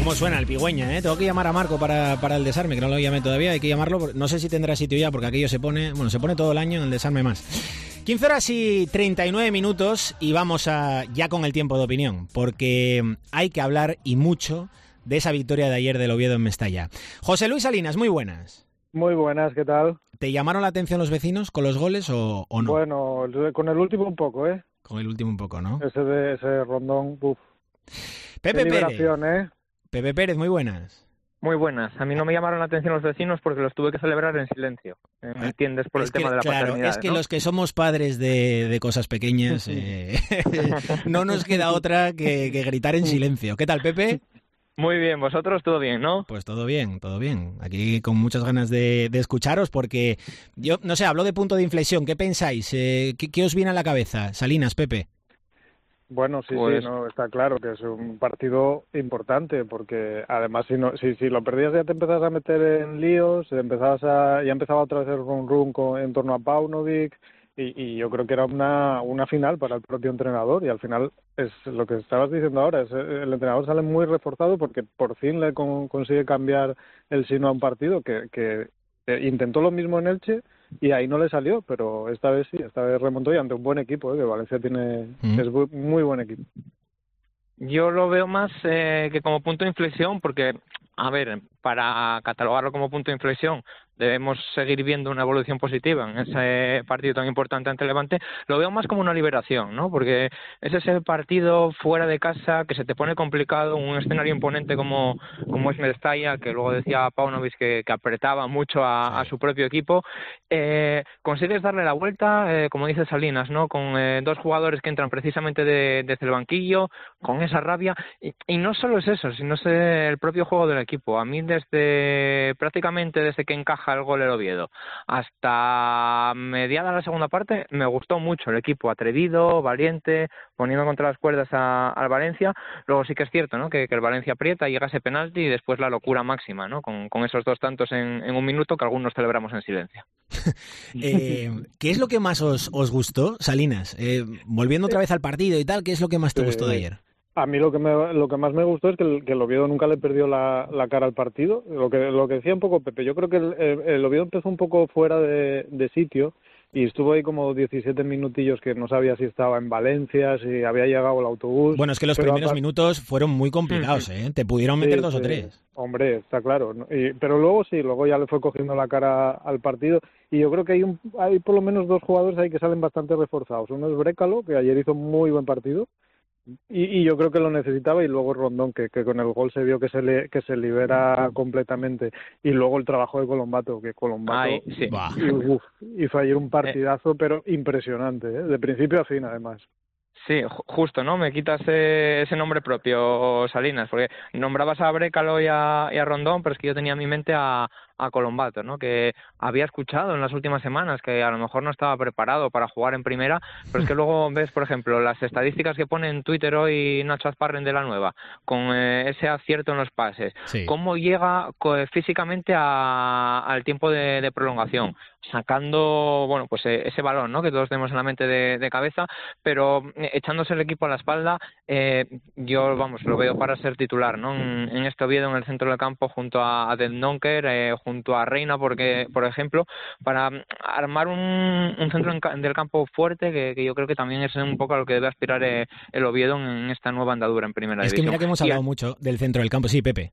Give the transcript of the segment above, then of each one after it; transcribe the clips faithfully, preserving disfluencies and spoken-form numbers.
cómo suena el Pigüeña, ¿eh? Tengo que llamar a Marco para, para el desarme, que no lo llamé todavía, hay que llamarlo. No sé si tendrá sitio ya, porque aquello se pone, bueno, se pone todo el año en el desarme más. quince horas y treinta y nueve minutos y vamos a ya con el tiempo de opinión, porque hay que hablar y mucho de esa victoria de ayer del Oviedo en Mestalla. José Luis Salinas, muy buenas. Muy buenas, ¿qué tal? ¿Te llamaron la atención los vecinos con los goles o, o no? Bueno, con el último un poco, ¿eh? Con el último un poco, ¿no? Ese de ese rondón, uff. Pepe Pérez. ¿eh? Pepe Pérez, muy buenas. Muy buenas. A mí no me llamaron la atención los vecinos porque los tuve que celebrar en silencio. ¿Me entiendes? Por es el que, tema de la claro, paternidad, es que ¿no? los que somos padres de, de cosas pequeñas eh, no nos queda otra que, que gritar en silencio. ¿Qué tal, Pepe? Muy bien, vosotros todo bien, ¿no? Pues todo bien, todo bien. Aquí con muchas ganas de, de escucharos porque yo, no sé, hablo de punto de inflexión. ¿Qué pensáis? Eh, ¿qué, ¿Qué os viene a la cabeza? Salinas, Pepe. Bueno, sí, pues... sí, no, está claro que es un partido importante porque además si no, si, si lo perdías ya te empezabas a meter en líos, empezabas a, ya empezaba otra vez el run run con, en torno a Paunovic y, y yo creo que era una, una final para el propio entrenador y al final es lo que estabas diciendo ahora, es, el entrenador sale muy reforzado porque por fin le con, consigue cambiar el signo a un partido que, que eh, intentó lo mismo en Elche y ahí no le salió, pero esta vez sí, esta vez remontó y ante un buen equipo, ¿eh? Que Valencia tiene mm. es muy buen equipo. Yo lo veo más eh, que como punto de inflexión porque, a ver, para catalogarlo como punto de inflexión debemos seguir viendo una evolución positiva en ese partido tan importante ante Levante. Lo veo más como una liberación, ¿no? Porque es ese partido fuera de casa que se te pone complicado, un escenario imponente como, como es Mestalla, que luego decía Paunovic que, que apretaba mucho a, sí. a su propio equipo. Eh, consigues darle la vuelta, eh, como dice Salinas, ¿no? Con eh, dos jugadores que entran precisamente de, desde el banquillo, con esa rabia. Y, y no solo es eso, sino es el propio juego del equipo. A mí desde prácticamente desde que encaja el gol el Oviedo hasta mediada la segunda parte me gustó mucho el equipo, atrevido, valiente, poniendo contra las cuerdas a, al Valencia. Luego sí que es cierto, ¿no? que, que el Valencia aprieta, llega ese penalti y después la locura máxima, ¿no? con, con esos dos tantos en, en un minuto que algunos celebramos en silencio. eh, ¿Qué es lo que más os, os gustó, Salinas? Eh, volviendo otra vez al partido y tal, ¿qué es lo que más te gustó de ayer? A mí lo que me, lo que más me gustó es que el, que el Oviedo nunca le perdió la, la cara al partido. Lo que lo que decía un poco Pepe, yo creo que el, el, el Oviedo empezó un poco fuera de, de sitio y estuvo ahí como diecisiete minutillos que no sabía si estaba en Valencia, si había llegado el autobús. Bueno, es que los primeros aparte... minutos fueron muy complicados, ¿eh? Te pudieron meter sí, dos sí. o tres. Hombre, está claro. Y, pero luego sí, luego ya le fue cogiendo la cara al partido y yo creo que hay, un, hay por lo menos dos jugadores ahí que salen bastante reforzados. Uno es Brécalo, que ayer hizo muy buen partido. Y, y yo creo que lo necesitaba y luego Rondón que, que con el gol se vio que se le, que se libera completamente y luego el trabajo de Colombato que Colombato Ay, sí. y, uf, hizo ayer un partidazo eh. pero impresionante, ¿eh? De principio a fin además. Sí, justo, ¿no? Me quitas ese, ese nombre propio, Salinas, porque nombrabas a Brécalo y a, y a Rondón, pero es que yo tenía en mi mente a, a Colombato, ¿no? Que había escuchado en las últimas semanas que a lo mejor no estaba preparado para jugar en primera, pero es que luego ves, por ejemplo, las estadísticas que pone en Twitter hoy Nacho Azparren de la Nueva, con eh, ese acierto en los pases, sí. Cómo llega físicamente a, al tiempo de, de prolongación, sacando, bueno, pues eh, ese balón, ¿no? Que todos tenemos en la mente de, de cabeza, pero eh, echándose el equipo a la espalda, eh, yo, vamos, lo veo para ser titular, ¿no? En, en este Oviedo, en el centro del campo, junto a, a Del Donker, eh, junto a Reina, porque, por ejemplo, para armar un, un centro en, del campo fuerte, que, que yo creo que también es un poco a lo que debe aspirar eh, el Oviedo en, en esta nueva andadura en primera es división. Es que mira que hemos hablado y, mucho del centro del campo, sí, Pepe.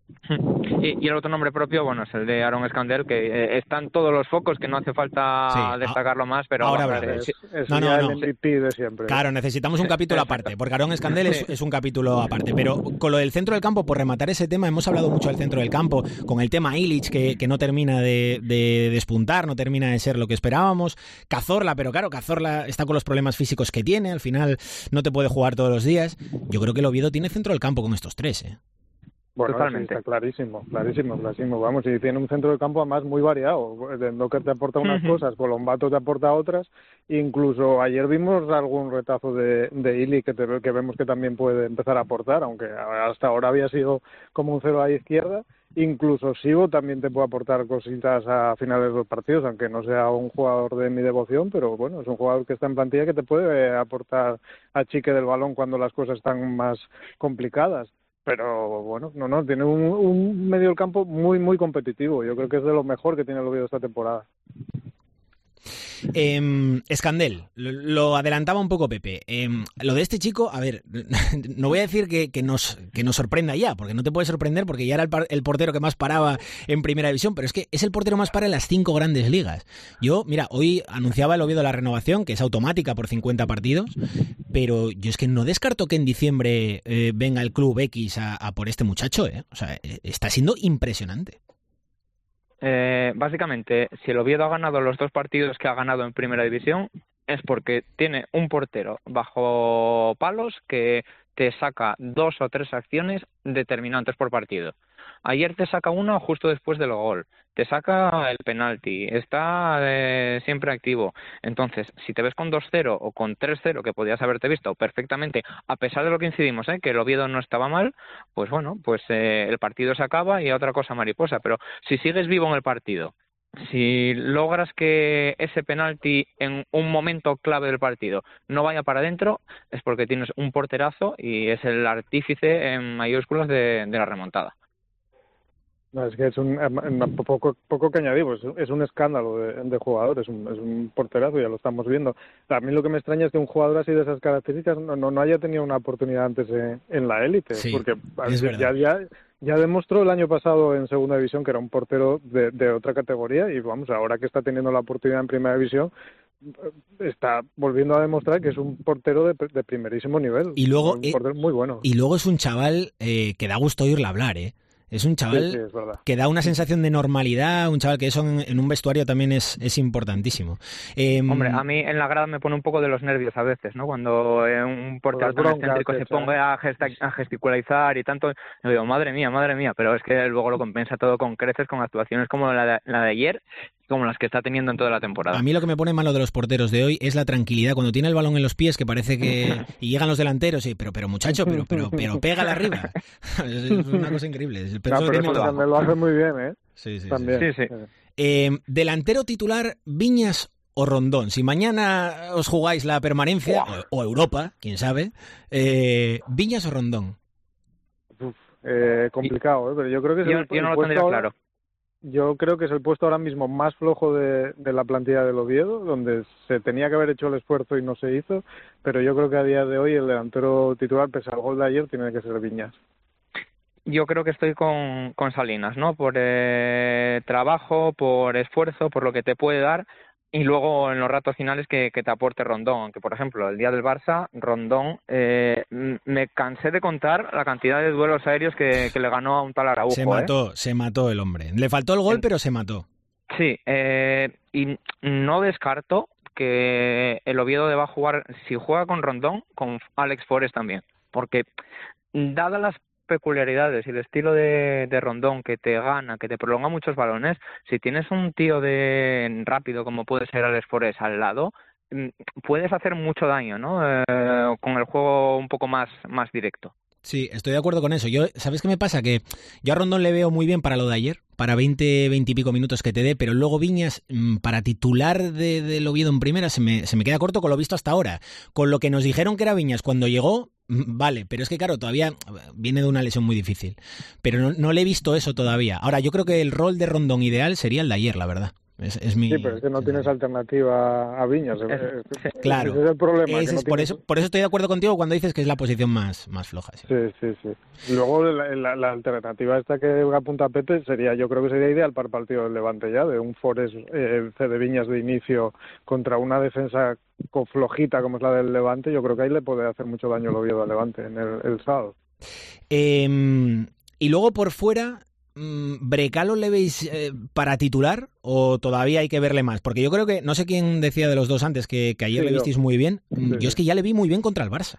Y, y el otro nombre propio, bueno, es el de Aaron Escandel, que eh, están todos los focos, que no hace falta sí, destacarlo a, más, pero... Ahora hablamos. Es, es no, no, no. el M V P de siempre. Claro, necesitamos un capítulo aparte, porque Aaron Escandel es, es un capítulo aparte, pero con lo del centro del campo, por rematar ese tema, hemos hablado mucho del centro del campo, con el tema Illich, que, que no termina de, de despuntar, no termina de ser lo que esperábamos, Cazorla, pero claro, Cazorla está con los problemas físicos que tiene, al final no te puede jugar todos los días. Yo creo que el Oviedo tiene centro del campo con estos tres, ¿eh? Bueno, totalmente. Sí, está clarísimo, clarísimo, clarísimo. Vamos, y tiene un centro de campo además muy variado. Docker te aporta unas uh-huh. cosas, Colombato te aporta otras. Incluso ayer vimos algún retazo de, de Ili que, te, que vemos que también puede empezar a aportar, aunque hasta ahora había sido como un cero a la izquierda. Incluso Sibo también te puede aportar cositas a finales de los partidos, aunque no sea un jugador de mi devoción, pero bueno, es un jugador que está en plantilla que te puede aportar achique del balón cuando las cosas están más complicadas. pero bueno, no, no, tiene un, un medio del campo muy, muy competitivo. Yo creo que es de lo mejor que tiene el Oviedo esta temporada. Eh, Escandel, lo, lo adelantaba un poco Pepe. Eh, lo de este chico, a ver, no voy a decir que, que, nos, que nos sorprenda ya, porque no te puede sorprender porque ya era el, par, el portero que más paraba en Primera División, pero es que es el portero más para en las cinco grandes ligas. Yo, mira, hoy anunciaba el Oviedo la renovación, que es automática por cincuenta partidos, pero yo es que no descarto que en diciembre eh, venga el Club X a, a por este muchacho, ¿eh? O sea, está siendo impresionante. Eh, básicamente, si el Oviedo ha ganado los dos partidos que ha ganado en Primera División, es porque tiene un portero bajo palos que te saca dos o tres acciones determinantes por partido. Ayer te saca uno justo después del gol, te saca el penalti, está eh, siempre activo. Entonces, si te ves con dos cero o con tres cero, que podías haberte visto perfectamente, a pesar de lo que incidimos, ¿eh? que el Oviedo no estaba mal, pues bueno, pues eh, el partido se acaba y a otra cosa mariposa. Pero si sigues vivo en el partido, si logras que ese penalti en un momento clave del partido no vaya para adentro, es porque tienes un porterazo y es el artífice en mayúsculas de, de la remontada. No, es que es un poco, poco que añadir, pues es un escándalo de, de jugador, es un, es un porterazo, ya lo estamos viendo. A mí lo que me extraña es que un jugador así de esas características no, no, no haya tenido una oportunidad antes en, en la élite, sí, porque es ya, ya, ya demostró el año pasado en Segunda División que era un portero de, de otra categoría y vamos, ahora que está teniendo la oportunidad en Primera División, está volviendo a demostrar que es un portero de, de primerísimo nivel. Y luego, un portero muy bueno. Y luego es un chaval eh, que da gusto oírle hablar, ¿eh? Es un chaval sí, sí, es que da una sensación de normalidad, un chaval que eso en, en un vestuario también es, es importantísimo. Eh, Hombre, a mí en la grada me pone un poco de los nervios a veces, ¿no? Cuando eh, un portero tan excéntrico se ponga a, gesta, a gesticular y tanto, yo digo, madre mía, madre mía, pero es que luego lo compensa todo con creces, con actuaciones como la de, la de ayer, como las que está teniendo en toda la temporada. A mí lo que me pone malo de los porteros de hoy es la tranquilidad. Cuando tiene el balón en los pies, que parece que... y llegan los delanteros y... Pero, pero muchacho, pero, pero, pero pégala arriba. Es una cosa increíble. Pero, no, pero eso también lo hace muy bien, ¿eh? Sí, sí, también. sí. sí, sí. Eh, delantero titular, Viñas o Rondón. Si mañana os jugáis la permanencia, o, o Europa, quién sabe, eh, Viñas o Rondón. Uf, eh, complicado, ¿eh? Pero yo creo que... Es yo, el, yo no el lo tendría ahora... claro. Yo creo que es el puesto ahora mismo más flojo de, de la plantilla del Oviedo, donde se tenía que haber hecho el esfuerzo y no se hizo, pero yo creo que a día de hoy el delantero titular, pese al gol de ayer, tiene que ser Viñas. Yo creo que estoy con, con Salinas, ¿no? Por eh, trabajo, por esfuerzo, por lo que te puede dar, y luego en los ratos finales que, que te aporte Rondón, aunque por ejemplo el día del Barça, Rondón, eh, me cansé de contar la cantidad de duelos aéreos que, que le ganó a un tal Araujo. Se mató, ¿eh? se mató el hombre. Le faltó el gol, en... pero se mató. Sí, eh, y no descarto que el Oviedo deba jugar, si juega con Rondón, con Alex Forest también, porque dadas las peculiaridades y el estilo de, de Rondón que te gana, que te prolonga muchos balones, si tienes un tío de rápido como puede ser Alex Forest al lado, puedes hacer mucho daño, ¿no? Eh, con el juego un poco más, más directo. Sí, estoy de acuerdo con eso. Yo, ¿sabes qué me pasa? Que yo a Rondón le veo muy bien para lo de ayer, para veinte, veinte y pico minutos que te dé, pero luego Viñas, para titular de, del Oviedo en primera, se me, se me queda corto con lo visto hasta ahora. Con lo que nos dijeron que era Viñas cuando llegó, vale, pero es que claro, todavía viene de una lesión muy difícil. Pero no, no le he visto eso todavía. Ahora, yo creo que el rol de Rondón ideal sería el de ayer, la verdad. Es, es mi... Sí, pero es que no tienes alternativa a Viñas. Es, claro. Ese es el problema. Ese que no es, por, tienes... eso, por eso estoy de acuerdo contigo cuando dices que es la posición más, más floja. Sí, sí, sí. sí. Luego la, la, la alternativa esta que apunta Pepe sería, yo creo que sería ideal para el partido del Levante ya, de un Forest eh, C de Viñas de inicio contra una defensa flojita como es la del Levante. Yo creo que ahí le puede hacer mucho daño el Oviedo al Levante en el, el sábado. Eh, y luego por fuera... ¿Brecalo le veis eh, para titular o todavía hay que verle más? Porque yo creo que, no sé quién decía de los dos antes, que, que ayer sí, le visteis yo. muy bien. Sí, yo sí. es que ya le vi muy bien contra el Barça.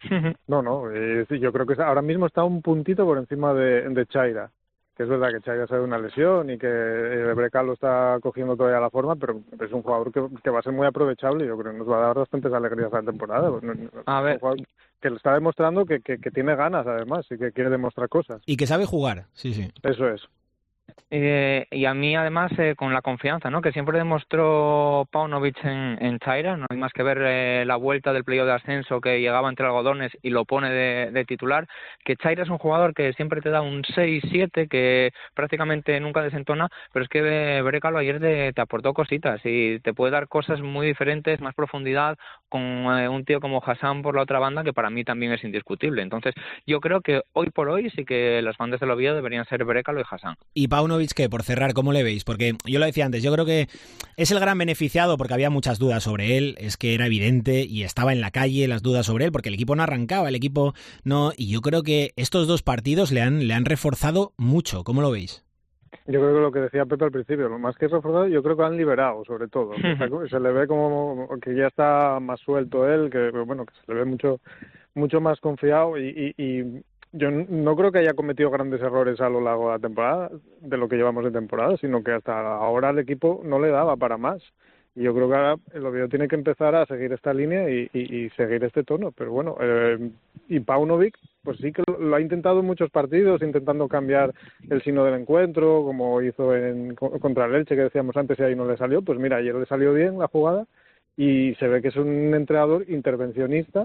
No, no, eh, yo creo que ahora mismo está un puntito por encima de, de Chaira. Que es verdad que Chaira sale de una lesión y que eh, Brecalo está cogiendo todavía la forma, pero es un jugador que, que va a ser muy aprovechable y yo creo que nos va a dar bastantes alegrías a la temporada. A ver. Que le está demostrando que, que, que tiene ganas, además, y que quiere demostrar cosas. Y que sabe jugar, sí, sí. Eso es. Eh, y a mí, además, eh, con la confianza, ¿no?, que siempre demostró Paunovic en, en Chaira. No hay más que ver eh, la vuelta del playoff de ascenso, que llegaba entre algodones y lo pone de, de titular. Que Chaira es un jugador que siempre te da un seis siete, que prácticamente nunca desentona, pero es que eh, Brécalo ayer te, te aportó cositas y te puede dar cosas muy diferentes, más profundidad, con eh, un tío como Hassan por la otra banda, que para mí también es indiscutible. Entonces, yo creo que hoy por hoy sí que las bandas del Oviedo deberían ser Brécalo y Hassan. Y Paunovic, que por cerrar, ¿cómo le veis? Porque yo lo decía antes, yo creo que es el gran beneficiado, porque había muchas dudas sobre él, es que era evidente y estaba en la calle las dudas sobre él, porque el equipo no arrancaba, el equipo no, y yo creo que estos dos partidos le han, le han reforzado mucho. ¿Cómo lo veis? Yo creo que lo que decía Pepe al principio, lo más que reforzado, yo creo que han liberado, sobre todo. O sea, se le ve como que ya está más suelto él, que bueno, que se le ve mucho mucho más confiado y, y, y yo no creo que haya cometido grandes errores a lo largo de la temporada, de lo que llevamos de temporada, sino que hasta ahora el equipo no le daba para más. Y yo creo que ahora el Oviedo tiene que empezar a seguir esta línea y, y, y seguir este tono. Pero bueno, eh, y Paunovic, pues sí que lo, lo ha intentado en muchos partidos, intentando cambiar el signo del encuentro, como hizo en contra el Elche, que decíamos antes, y ahí no le salió. Pues mira, ayer le salió bien la jugada y se ve que es un entrenador intervencionista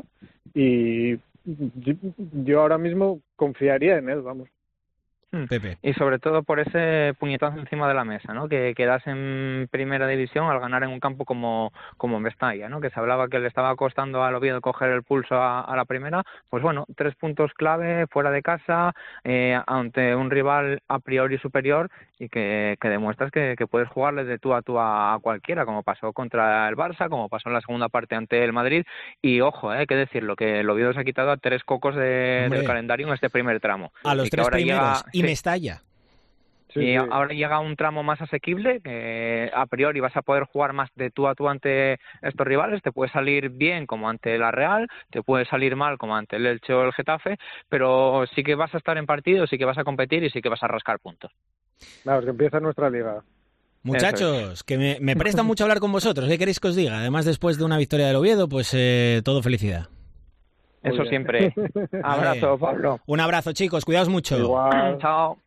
y yo ahora mismo confiaría en él, vamos. Pepe. Y sobre todo por ese puñetazo encima de la mesa, ¿no?, que quedas en primera división al ganar en un campo como, como Mestalla, ¿no?, que se hablaba que le estaba costando al Oviedo coger el pulso a, a la primera. Pues bueno, tres puntos clave fuera de casa, eh, ante un rival a priori superior, y que, que demuestras que, que puedes jugarle de tú a tú a, a cualquiera, como pasó contra el Barça, como pasó en la segunda parte ante el Madrid. Y ojo, hay eh, que decirlo, que el Oviedo se ha quitado a tres cocos de, del calendario en este primer tramo. A los y tres primeros, llega, y sí, Mestalla. Sí, y sí. Ahora llega un tramo más asequible, que a priori vas a poder jugar más de tú a tú ante estos rivales. Te puede salir bien como ante la Real, te puede salir mal como ante el Elche o el Getafe, pero sí que vas a estar en partido, sí que vas a competir y sí que vas a rascar puntos. Claro, que empieza nuestra liga. Muchachos, que me, me presta mucho hablar con vosotros. ¿Qué queréis que os diga? Además, después de una victoria del Oviedo, pues eh, todo felicidad. Eso siempre. Abrazo, Pablo. Un abrazo, chicos. Cuidaos mucho. Igual. Chao.